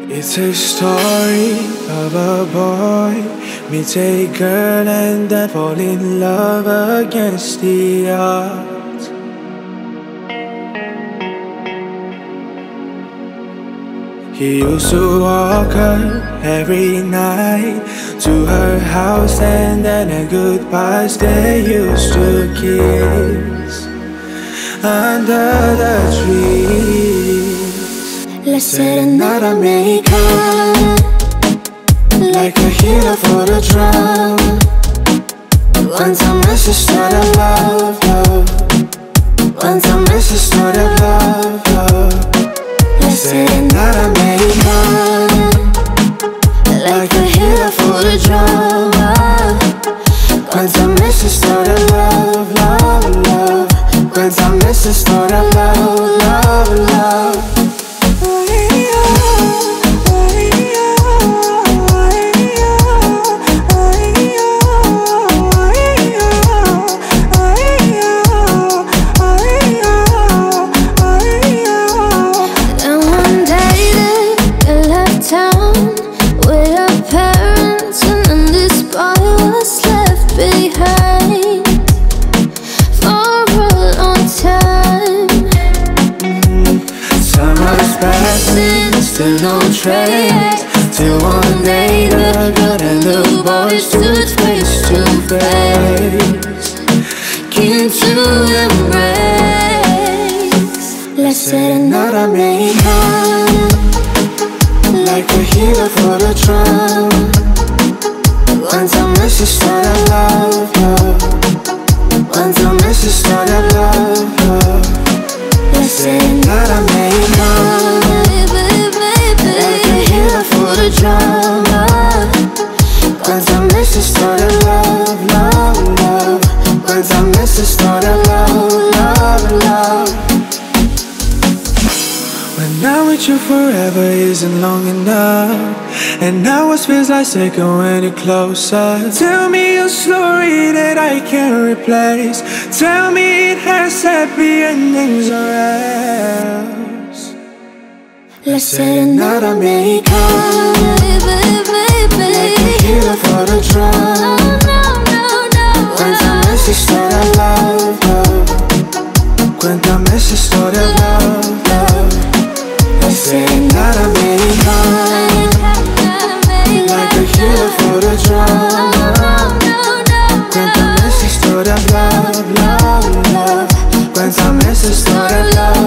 It's a story of a boy meets a girl and then fall in love against the odds. He used to walk her every night to her house, and then at goodbyes they used to kiss under the trees. Let's serenata make up like a healer for the drum. One time let's just start a love, love. One time let's just start a love, love. Let's serenata make up like a healer for the drum. One time let's just start a love, love, love. One time let's just start a love, love, love. Still no trace, till one day the girl and the boy stood face to face, keen to embrace. Let's serenata make up like a healer for the drum. One time let's just start a love, love. One time let's just start a love, love. Let's serenata make up for the drama. One time let's just start a love, love, love. One time let's just start a love, love, love. When I'm with you forever isn't long enough, and now it feels like second when you're closer. Tell me a story that I can't replace. Tell me it has happy endings or else. Let's serenata make up like a healer for the drum. One time let's just start a love, love. Cuéntame esa historia, love, love. Let's serenata make up like a healer for the drum. Cuéntame esa historia, love, love, love. Cuéntame esa historia, love.